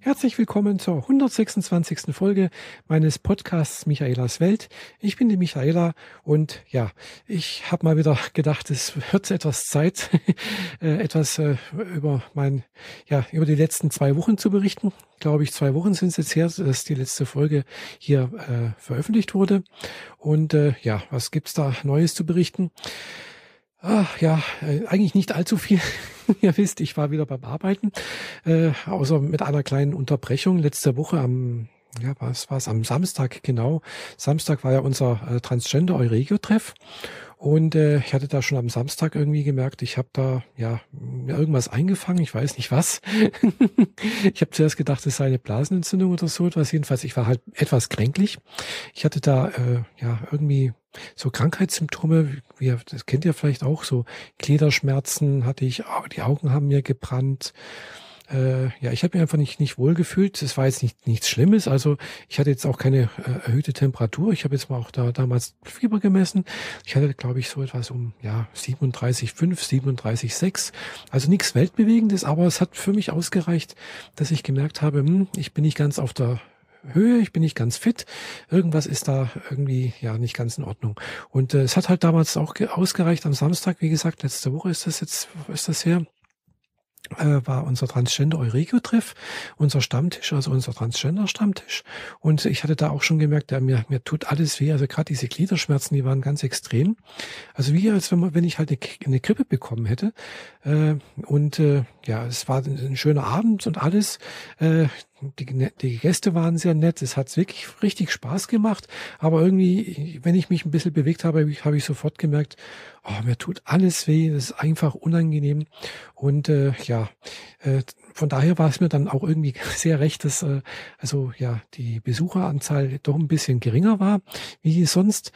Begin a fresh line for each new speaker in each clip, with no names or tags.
Herzlich willkommen zur 126. Folge meines Podcasts Michaelas Welt. Ich bin die Michaela und ja, ich habe mal wieder gedacht, es wird etwas Zeit, über über die letzten 2 Wochen zu berichten. Glaube ich, 2 Wochen sind es jetzt her, dass die letzte Folge hier veröffentlicht wurde. Und was gibt's da Neues zu berichten? Eigentlich nicht allzu viel. Ihr wisst, ich war wieder beim Arbeiten, außer mit einer kleinen Unterbrechung letzte Woche am Samstag, genau. Samstag war ja unser Transgender-Euregio-Treff. Und ich hatte da schon am Samstag irgendwie gemerkt, ich habe da mir irgendwas eingefangen, ich weiß nicht was. Ich habe zuerst gedacht, es sei eine Blasenentzündung oder so etwas. Jedenfalls, ich war halt etwas kränklich. Ich hatte da irgendwie so Krankheitssymptome, das kennt ihr vielleicht auch, so Gliederschmerzen hatte ich, die Augen haben mir gebrannt. Ich habe mich einfach nicht wohl gefühlt. Es war jetzt nichts Schlimmes. Also ich hatte jetzt auch keine erhöhte Temperatur. Ich habe jetzt mal auch damals Fieber gemessen. Ich hatte, glaube ich, so etwas um 37,5, 37,6. Also nichts Weltbewegendes, aber es hat für mich ausgereicht, dass ich gemerkt habe, ich bin nicht ganz auf der Höhe, ich bin nicht ganz fit. Irgendwas ist da irgendwie nicht ganz in Ordnung. Und es hat halt damals auch ausgereicht am Samstag. Wie gesagt, letzte Woche ist das her. War unser Transgender-Euregio-Treff, unser Stammtisch, also unser Transgender-Stammtisch. Und ich hatte da auch schon gemerkt, mir tut alles weh. Also gerade diese Gliederschmerzen, die waren ganz extrem. Also wie als wenn ich halt eine Grippe bekommen hätte. Es war ein schöner Abend und alles. Die Gäste waren sehr nett. Es hat wirklich richtig Spaß gemacht. Aber irgendwie, wenn ich mich ein bisschen bewegt habe, habe ich sofort gemerkt, mir tut alles weh. Das ist einfach unangenehm. Und von daher war es mir dann auch irgendwie sehr recht, dass die Besucheranzahl doch ein bisschen geringer war wie sonst.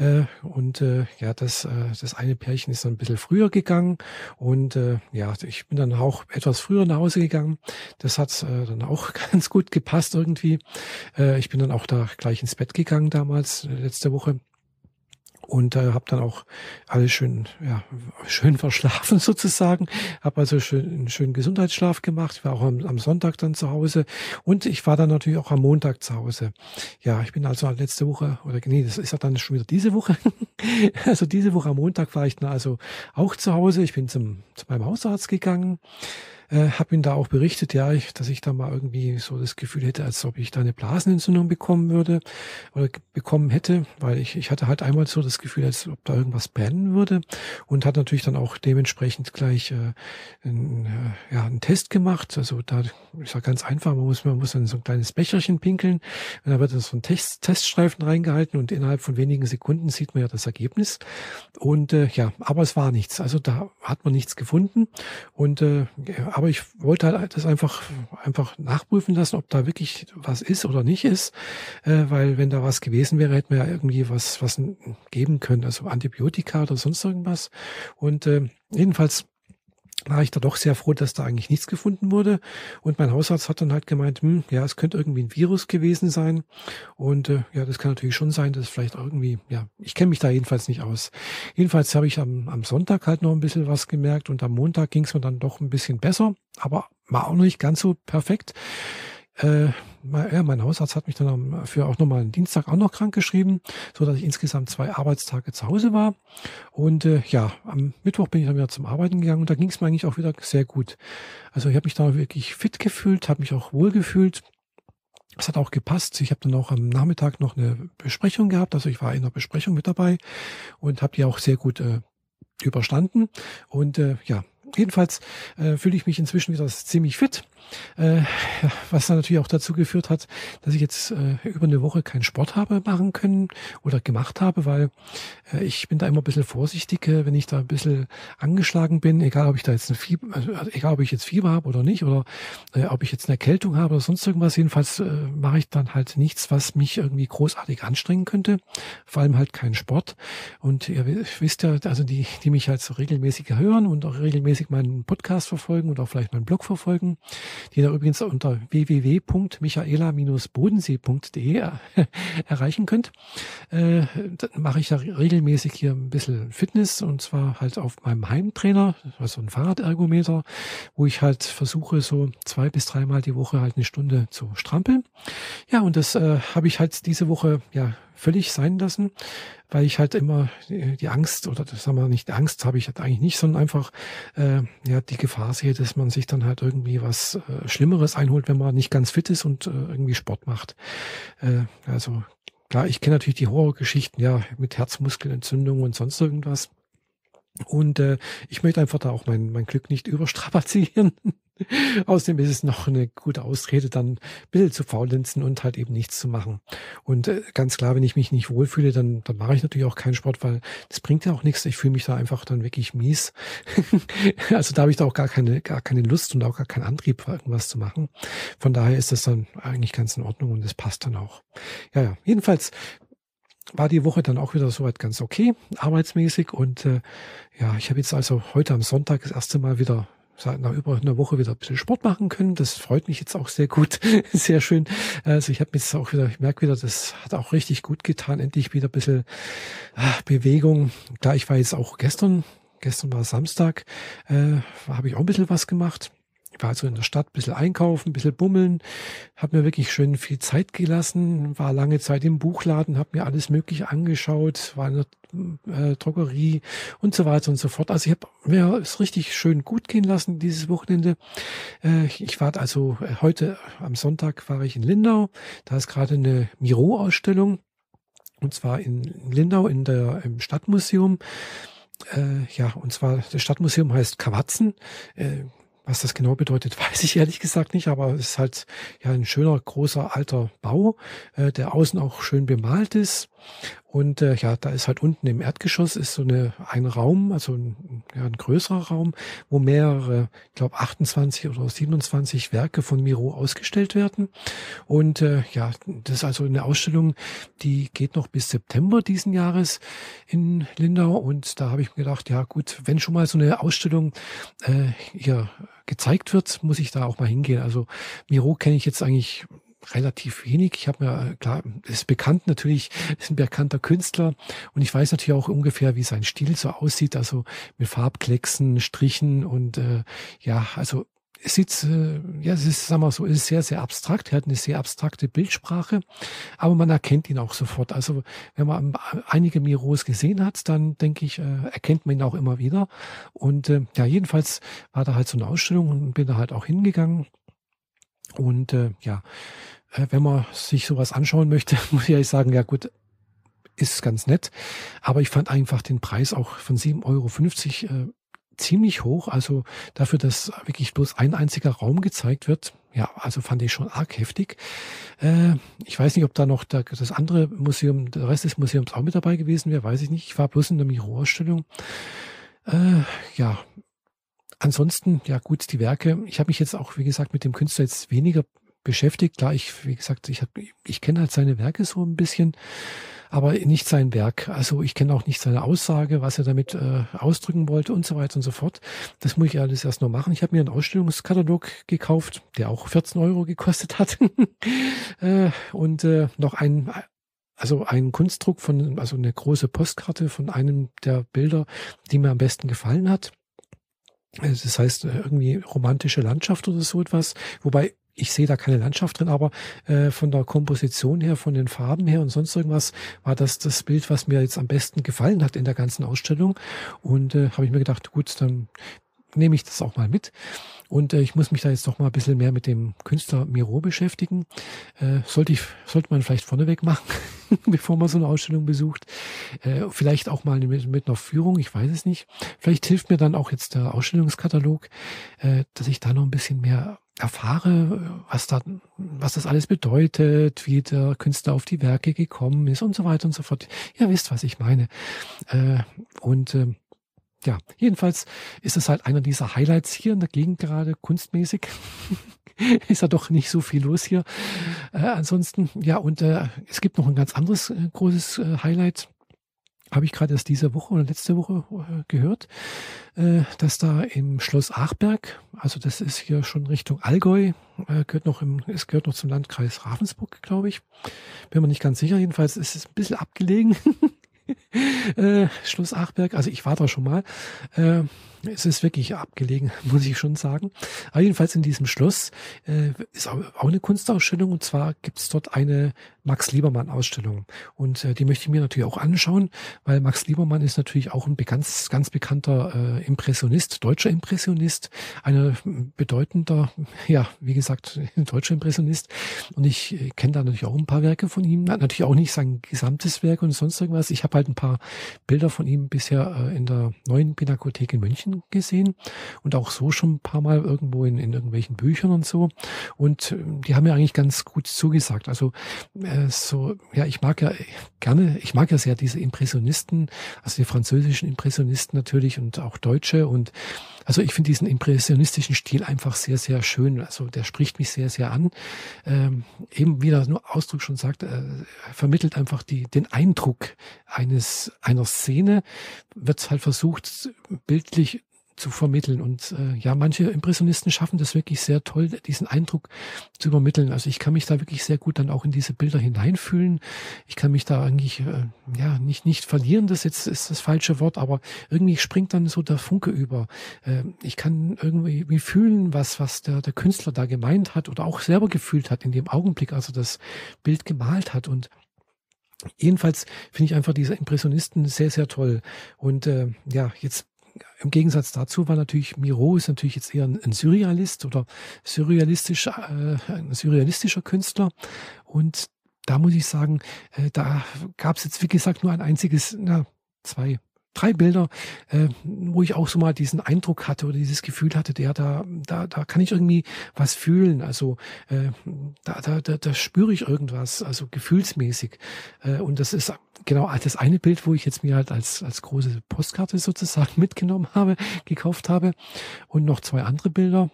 Das eine Pärchen ist dann ein bisschen früher gegangen und ich bin dann auch etwas früher nach Hause gegangen. Das hat dann auch ganz gut gepasst irgendwie. Ich bin dann auch da gleich ins Bett gegangen damals, letzte Woche. Und habe dann auch alles schön verschlafen sozusagen. Habe also einen schönen Gesundheitsschlaf gemacht. Ich war auch am Sonntag dann zu Hause. Und ich war dann natürlich auch am Montag zu Hause. Ja, ich bin also letzte Woche, das ist ja dann schon wieder diese Woche. Also diese Woche am Montag war ich dann also auch zu Hause. Ich bin zu meinem Hausarzt gegangen. Habe ihm da auch berichtet, dass ich da mal irgendwie so das Gefühl hätte, als ob ich da eine Blasenentzündung bekommen würde oder bekommen hätte, weil ich hatte halt einmal so das Gefühl, als ob da irgendwas brennen würde und hat natürlich dann auch dementsprechend gleich einen Test gemacht. Also da ist ja ganz einfach, man muss dann so ein kleines Becherchen pinkeln und da wird dann so ein Teststreifen reingehalten und innerhalb von wenigen Sekunden sieht man ja das Ergebnis. Und aber es war nichts. Also da hat man nichts gefunden und aber ich wollte halt das einfach nachprüfen lassen, ob da wirklich was ist oder nicht ist, weil wenn da was gewesen wäre, hätten wir ja irgendwie was geben können, also Antibiotika oder sonst irgendwas. Und jedenfalls war ich da doch sehr froh, dass da eigentlich nichts gefunden wurde. Und mein Hausarzt hat dann halt gemeint, es könnte irgendwie ein Virus gewesen sein. Und das kann natürlich schon sein, dass vielleicht irgendwie, ich kenne mich da jedenfalls nicht aus. Jedenfalls habe ich am Sonntag halt noch ein bisschen was gemerkt und am Montag ging es mir dann doch ein bisschen besser, aber war auch noch nicht ganz so perfekt. Mein Hausarzt hat mich dann für auch nochmal einen Dienstag auch noch krank geschrieben, so dass ich insgesamt 2 Arbeitstage zu Hause war. Und am Mittwoch bin ich dann wieder zum Arbeiten gegangen und da ging es mir eigentlich auch wieder sehr gut. Also ich habe mich da wirklich fit gefühlt, habe mich auch wohl gefühlt. Es hat auch gepasst. Ich habe dann auch am Nachmittag noch eine Besprechung gehabt. Also ich war in einer Besprechung mit dabei und habe die auch sehr gut überstanden. Und jedenfalls fühle ich mich inzwischen wieder ziemlich fit, was dann natürlich auch dazu geführt hat, dass ich jetzt über eine Woche keinen Sport habe machen können oder gemacht habe, weil ich bin da immer ein bisschen vorsichtig, wenn ich da ein bisschen angeschlagen bin, egal ob ich da jetzt egal ob ich jetzt Fieber habe oder nicht oder ob ich jetzt eine Erkältung habe oder sonst irgendwas. Jedenfalls mache ich dann halt nichts, was mich irgendwie großartig anstrengen könnte, vor allem halt keinen Sport. Und ihr wisst ja, also die mich halt so regelmäßig hören und auch regelmäßig regelmäßig meinen Podcast verfolgen und auch vielleicht meinen Blog verfolgen, den ihr übrigens unter www.michaela-bodensee.de erreichen könnt. Dann mache ich da regelmäßig hier ein bisschen Fitness, und zwar halt auf meinem Heimtrainer, also ein Fahrradergometer, wo ich halt versuche, so 2 bis 3 Mal die Woche halt eine Stunde zu strampeln. Ja, und das habe ich halt diese Woche ja völlig sein lassen, weil ich halt immer die Angst, oder das sagen wir nicht, Angst habe ich halt eigentlich nicht, sondern einfach ja die Gefahr sehe, dass man sich dann halt irgendwie was Schlimmeres einholt, wenn man nicht ganz fit ist und irgendwie Sport macht. Also klar, ich kenne natürlich die Horrorgeschichten, ja, mit Herzmuskelentzündung und sonst irgendwas. Und ich möchte einfach da auch mein Glück nicht überstrapazieren. Außerdem ist es noch eine gute Ausrede, dann ein bisschen zu faulenzen und halt eben nichts zu machen. Und ganz klar, wenn ich mich nicht wohlfühle, dann mache ich natürlich auch keinen Sport, weil das bringt ja auch nichts. Ich fühle mich da einfach dann wirklich mies. Also da habe ich da auch gar keine Lust und auch gar keinen Antrieb, irgendwas zu machen. Von daher ist das dann eigentlich ganz in Ordnung und das passt dann auch. Ja, jedenfalls war die Woche dann auch wieder soweit ganz okay, arbeitsmäßig. Und ja, ich habe jetzt also heute am Sonntag das erste Mal wieder seit über einer Woche wieder ein bisschen Sport machen können. Das freut mich jetzt auch sehr gut, sehr schön. Also ich habe jetzt auch wieder, ich merke wieder, das hat auch richtig gut getan, endlich wieder ein bisschen Bewegung. Klar, ich war jetzt auch gestern war Samstag, habe ich auch ein bisschen was gemacht. Ich war also in der Stadt ein bisschen einkaufen, ein bisschen bummeln, habe mir wirklich schön viel Zeit gelassen, war lange Zeit im Buchladen, habe mir alles Mögliche angeschaut, war in der Drogerie und so weiter und so fort. Also ich habe mir es richtig schön gut gehen lassen dieses Wochenende. Ich war also heute am Sonntag war ich in Lindau, da ist gerade eine Miro-Ausstellung, und zwar in Lindau im Stadtmuseum. Ja, und zwar das Stadtmuseum heißt Kawatzen. Was das genau bedeutet, weiß ich ehrlich gesagt nicht, aber es ist halt ja ein schöner, großer, alter Bau, der außen auch schön bemalt ist. Und ja, da ist halt unten im Erdgeschoss ist so ein Raum, also ein größerer Raum, wo mehrere, ich glaube 28 oder 27 Werke von Miro ausgestellt werden. Und ja, das ist also eine Ausstellung, die geht noch bis September diesen Jahres in Lindau. Und da habe ich mir gedacht, ja gut, wenn schon mal so eine Ausstellung hier gezeigt wird, muss ich da auch mal hingehen. Also Miro kenne ich jetzt eigentlich relativ wenig. Ich habe mir, klar, ist bekannt natürlich, ist ein bekannter Künstler, und ich weiß natürlich auch ungefähr, wie sein Stil so aussieht, also mit Farbklecksen, Strichen und ja, also es sieht, ja, es ist, sagen wir mal so, es ist sehr, sehr abstrakt. Er hat eine sehr abstrakte Bildsprache, aber man erkennt ihn auch sofort. Also wenn man einige Miros gesehen hat, dann denke ich, erkennt man ihn auch immer wieder. Und ja, jedenfalls war da halt so eine Ausstellung und bin da halt auch hingegangen. Und ja, wenn man sich sowas anschauen möchte, muss ich ehrlich sagen, ja gut, ist ganz nett. Aber ich fand einfach den Preis auch von 7,50 € ziemlich hoch. Also dafür, dass wirklich bloß ein einziger Raum gezeigt wird. Ja, also fand ich schon arg heftig. Ich weiß nicht, ob da noch das andere Museum, der Rest des Museums auch mit dabei gewesen wäre, weiß ich nicht. Ich war bloß in der Miro-Ausstellung. Ja, ansonsten, ja gut, die Werke. Ich habe mich jetzt auch, wie gesagt, mit dem Künstler jetzt weniger beschäftigt. Klar, wie gesagt, ich kenne halt seine Werke so ein bisschen, aber nicht sein Werk. Also ich kenne auch nicht seine Aussage, was er damit ausdrücken wollte und so weiter und so fort. Das muss ich alles erst noch machen. Ich habe mir einen Ausstellungskatalog gekauft, der auch 14 € gekostet hat. Und noch ein Kunstdruck also eine große Postkarte von einem der Bilder, die mir am besten gefallen hat. Das heißt irgendwie romantische Landschaft oder so etwas, wobei ich sehe da keine Landschaft drin, aber von der Komposition her, von den Farben her und sonst irgendwas war das Bild, was mir jetzt am besten gefallen hat in der ganzen Ausstellung. Und habe ich mir gedacht, gut, dann nehme ich das auch mal mit. Und ich muss mich da jetzt doch mal ein bisschen mehr mit dem Künstler Miro beschäftigen. Sollte man vielleicht vorneweg machen, bevor man so eine Ausstellung besucht. Vielleicht auch mal mit einer Führung, ich weiß es nicht. Vielleicht hilft mir dann auch jetzt der Ausstellungskatalog, dass ich da noch ein bisschen mehr erfahre, was das alles bedeutet, wie der Künstler auf die Werke gekommen ist und so weiter und so fort. Ihr wisst, was ich meine. Ja, jedenfalls ist es halt einer dieser Highlights hier in der Gegend gerade, kunstmäßig. Ist ja doch nicht so viel los hier. Ansonsten, ja, und es gibt noch ein ganz anderes großes Highlight. habe ich gerade erst diese Woche oder letzte Woche gehört, dass da im Schloss Achberg, also das ist hier schon Richtung Allgäu, es gehört noch zum Landkreis Ravensburg, glaube ich. Bin mir nicht ganz sicher. Jedenfalls ist es ein bisschen abgelegen. Schloss Achberg, also ich war da schon mal. Es ist wirklich abgelegen, muss ich schon sagen. Aber jedenfalls in diesem Schloss ist auch eine Kunstausstellung, und zwar gibt es dort eine Max Liebermann-Ausstellung. Und die möchte ich mir natürlich auch anschauen, weil Max Liebermann ist natürlich auch ein ganz, ganz bekannter Impressionist, deutscher Impressionist, ein bedeutender, ja, wie gesagt, deutscher Impressionist. Und ich kenne da natürlich auch ein paar Werke von ihm, natürlich auch nicht sein gesamtes Werk und sonst irgendwas. Ich habe halt ein paar Bilder von ihm bisher in der Neuen Pinakothek in München gesehen und auch so schon ein paar Mal irgendwo in irgendwelchen Büchern und so. Und die haben mir eigentlich ganz gut zugesagt. Also ich mag ja sehr diese Impressionisten, also die französischen Impressionisten natürlich und auch Deutsche. Und also ich finde diesen impressionistischen Stil einfach sehr, sehr schön. Also der spricht mich sehr, sehr an. Eben wie der Ausdruck schon sagt, vermittelt einfach den Eindruck einer Szene, wird halt versucht, bildlich zu vermitteln. Und manche Impressionisten schaffen das wirklich sehr toll, diesen Eindruck zu übermitteln. Also ich kann mich da wirklich sehr gut dann auch in diese Bilder hineinfühlen. Ich kann mich da eigentlich nicht verlieren, das jetzt ist das falsche Wort, aber irgendwie springt dann so der Funke über. Ich kann irgendwie fühlen, was der Künstler da gemeint hat oder auch selber gefühlt hat in dem Augenblick, als er das Bild gemalt hat. Und jedenfalls finde ich einfach diese Impressionisten sehr, sehr toll. Und jetzt im Gegensatz dazu war natürlich Miro ist natürlich jetzt eher ein Surrealist oder ein surrealistischer Künstler. Und da muss ich sagen, da gab es jetzt, wie gesagt, nur ein einziges, drei Bilder, wo ich auch so mal diesen Eindruck hatte oder dieses Gefühl hatte, da kann ich irgendwie was fühlen. Also da spüre ich irgendwas, also gefühlsmäßig. Und das ist genau das eine Bild, wo ich jetzt mir halt als große Postkarte sozusagen mitgenommen habe, gekauft habe. Und noch zwei andere Bilder.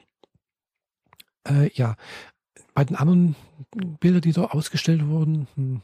Bei den anderen Bildern, die da ausgestellt wurden,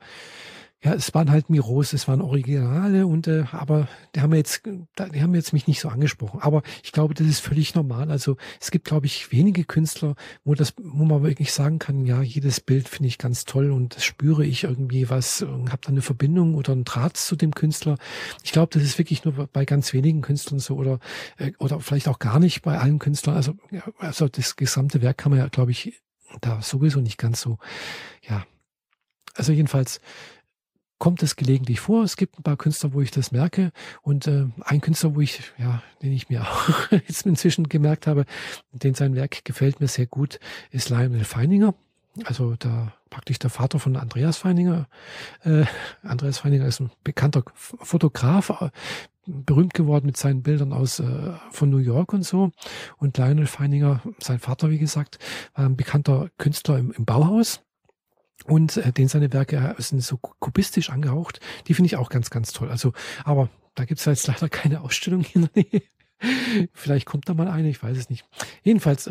es waren halt Miros, es waren Originale aber die haben jetzt mich nicht so angesprochen. Aber ich glaube, das ist völlig normal. Also es gibt, glaube ich, wenige Künstler, wo man wirklich sagen kann, ja, jedes Bild finde ich ganz toll und das spüre ich irgendwie was und habe da eine Verbindung oder einen Draht zu dem Künstler. Ich glaube, das ist wirklich nur bei ganz wenigen Künstlern so oder vielleicht auch gar nicht bei allen Künstlern. Also das gesamte Werk kann man ja, glaube ich, da sowieso nicht ganz so, ja. Also jedenfalls kommt es gelegentlich vor. Es gibt ein paar Künstler, wo ich das merke. Und ein Künstler, den ich mir auch jetzt inzwischen gemerkt habe, den sein Werk gefällt mir sehr gut, ist Lionel Feininger. Also praktisch der Vater von Andreas Feininger. Andreas Feininger ist ein bekannter Fotograf, berühmt geworden mit seinen Bildern von New York und so. Und Lionel Feininger, sein Vater, wie gesagt, war ein bekannter Künstler im Bauhaus. Und seine Werke sind so kubistisch angehaucht. Die finde ich auch ganz, ganz toll. Also, aber da gibt es jetzt leider keine Ausstellung in der Nähe. Vielleicht kommt da mal eine, ich weiß es nicht. Jedenfalls,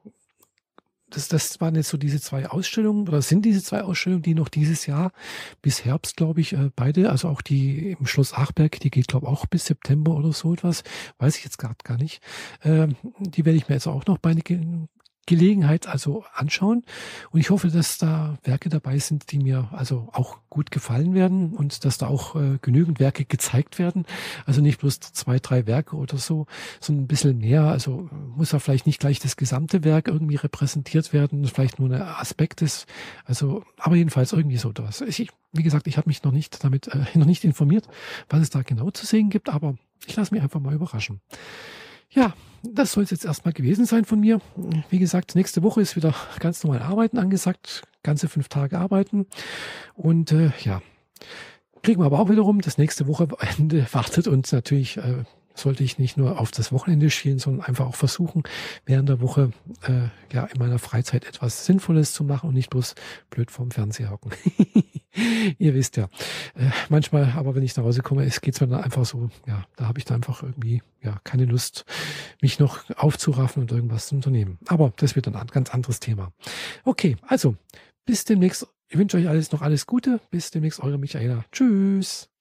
das waren jetzt so diese zwei Ausstellungen, oder sind diese zwei Ausstellungen, die noch dieses Jahr bis Herbst, glaube ich, beide, also auch die im Schloss Achberg, die geht, glaube ich, auch bis September oder so etwas, weiß ich jetzt gerade gar nicht. Die werde ich mir jetzt auch noch bei Gelegenheit also anschauen, und ich hoffe, dass da Werke dabei sind, die mir also auch gut gefallen werden und dass da auch genügend Werke gezeigt werden, also nicht bloß 2, 3 Werke oder so, sondern ein bisschen mehr. Also muss ja vielleicht nicht gleich das gesamte Werk irgendwie repräsentiert werden, vielleicht nur ein Aspekt ist, also aber jedenfalls irgendwie so das. Wie gesagt, ich habe mich noch nicht informiert, was es da genau zu sehen gibt, aber ich lasse mich einfach mal überraschen. Ja, das soll es jetzt erstmal gewesen sein von mir. Wie gesagt, nächste Woche ist wieder ganz normal Arbeiten angesagt. Ganze 5 Tage arbeiten. Und kriegen wir aber auch wiederum. Das nächste Wochenende wartet und natürlich sollte ich nicht nur auf das Wochenende schielen, sondern einfach auch versuchen, während der Woche in meiner Freizeit etwas Sinnvolles zu machen und nicht bloß blöd vorm Fernseher hocken. Ihr wisst ja. Manchmal, aber wenn ich nach Hause komme, geht's mir dann einfach so, da habe ich dann einfach irgendwie keine Lust, mich noch aufzuraffen und irgendwas zu unternehmen. Aber das wird dann ein ganz anderes Thema. Okay, also bis demnächst. Ich wünsche euch noch alles Gute. Bis demnächst, eure Michaela. Tschüss.